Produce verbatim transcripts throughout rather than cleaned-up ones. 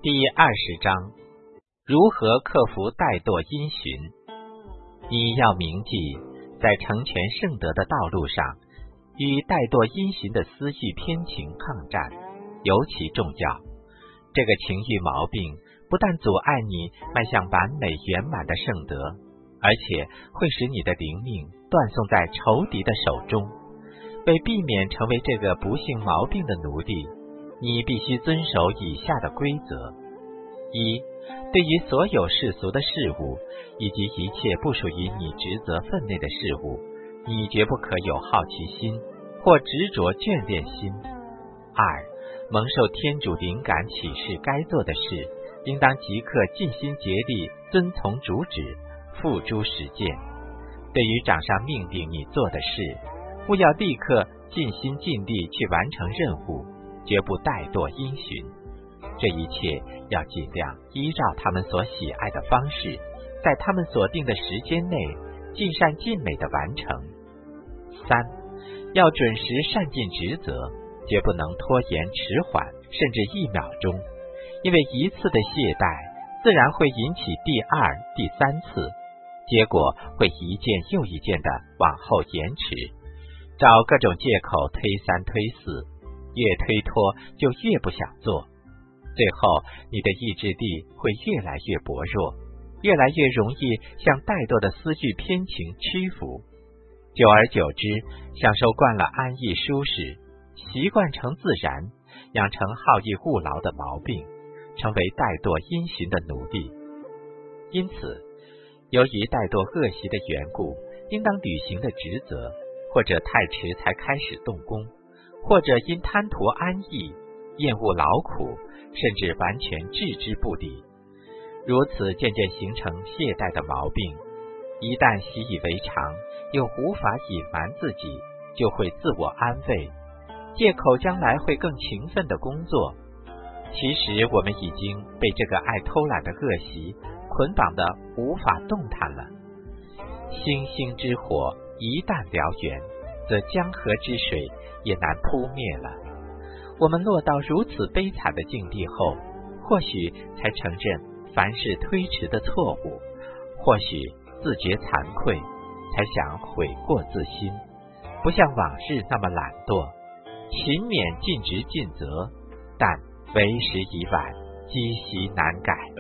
第二十章，如何克服怠惰因循。你要铭记，在成全圣德的道路上，与怠惰因循的私欲偏情抗战尤其重要。这个情欲毛病不但阻碍你迈向完美圆满的圣德，而且会使你的灵命断送在仇敌的手中。为避免成为这个不幸毛病的奴隶，你必须遵守以下的规则：一、对于所有世俗的事物以及一切不属于你职责分内的事物，你绝不可有好奇心或执着眷恋心。二、蒙受天主灵感启示该做的事，应当即刻尽心竭力遵从主旨，付诸实践。对于掌上命令你做的事，务要立刻尽心尽力去完成任务，绝不怠惰因循。这一切要尽量依照他们所喜爱的方式，在他们所定的时间内尽善尽美的完成。三、要准时善尽职责，绝不能拖延迟缓，甚至一秒钟，因为一次的懈怠自然会引起第二、第三次，结果会一件又一件的往后延迟，找各种借口推三推四，越推脱就越不想做，最后你的意志力会越来越薄弱，越来越容易向怠惰的思绪偏情屈服。久而久之，享受惯了安逸舒适，习惯成自然，养成好逸恶劳的毛病，成为怠惰因循的奴隶。因此，由于怠惰恶习的缘故，应当履行的职责，或者太迟才开始动工，或者因贪图安逸，厌恶劳苦，甚至完全置之不理。如此渐渐形成懈怠的毛病，一旦习以为常，又无法隐瞒自己，就会自我安慰，借口将来会更勤奋的工作。其实我们已经被这个爱偷懒的恶习捆绑得无法动弹了。星星之火一旦燎原，则江河之水也难扑灭了。我们落到如此悲惨的境地后，或许才承认凡事推迟的错误，或许自觉惭愧，才想悔过自新，不像往日那么懒惰，勤勉尽职尽责，但为时已晚，积习难改了。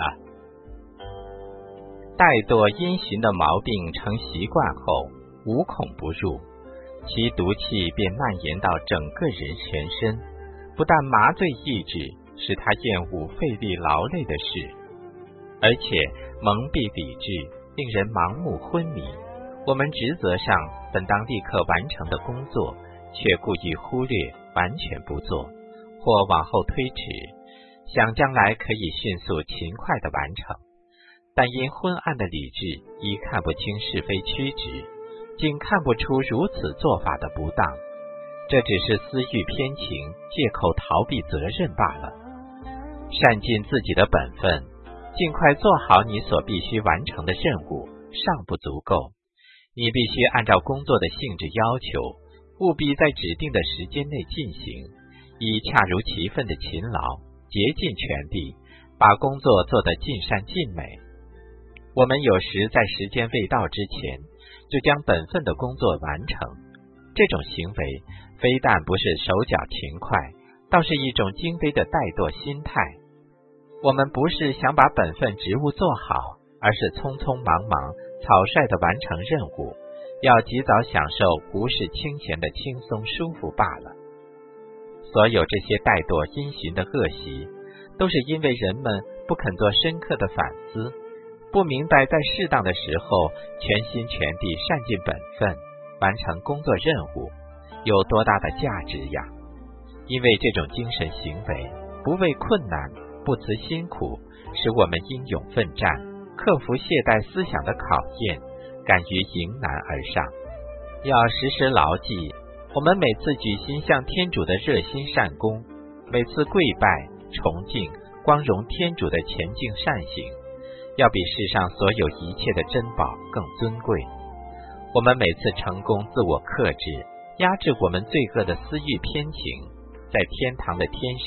怠惰因循的毛病成习惯后，无孔不入，其毒气便蔓延到整个人全身，不但麻醉意志，使他厌恶费力劳累的事，而且蒙蔽理智，令人盲目昏迷。我们职责上本当立刻完成的工作，却故意忽略，完全不做，或往后推迟，想将来可以迅速勤快地完成，但因昏暗的理智已看不清是非曲直，竟看不出如此做法的不当，这只是私欲偏情，借口逃避责任罢了。善尽自己的本分，尽快做好你所必须完成的任务，尚不足够，你必须按照工作的性质要求，务必在指定的时间内进行，以恰如其分的勤劳，竭尽全力，把工作做得尽善尽美。我们有时在时间未到之前，就将本分的工作完成，这种行为非但不是手脚勤快，倒是一种精微的怠惰心态。我们不是想把本分职务做好，而是匆匆忙忙草率地完成任务，要及早享受无事清闲的轻松舒服罢了。所有这些怠惰因循的恶习，都是因为人们不肯做深刻的反思，不明白在适当的时候全心全地善尽本分，完成工作任务有多大的价值呀！因为这种精神行为不畏困难，不辞辛苦，使我们英勇奋战，克服懈怠思想的考验，敢于迎难而上。要时时牢记，我们每次举行向天主的热心善功，每次跪拜、崇敬、光荣天主的前进善行，要比世上所有一切的珍宝更尊贵。我们每次成功自我克制，压制我们罪恶的私欲偏情，在天堂的天神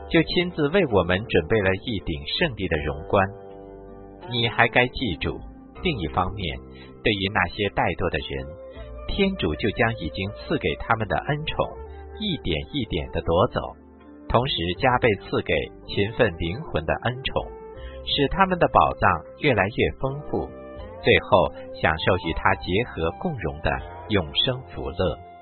就亲自为我们准备了一顶胜利的荣冠。你还该记住，另一方面，对于那些怠惰的人，天主就将已经赐给他们的恩宠一点一点地夺走，同时加倍赐给勤奋灵魂的恩宠，使他们的宝藏越来越丰富，最后享受与他结合共荣的永生福乐。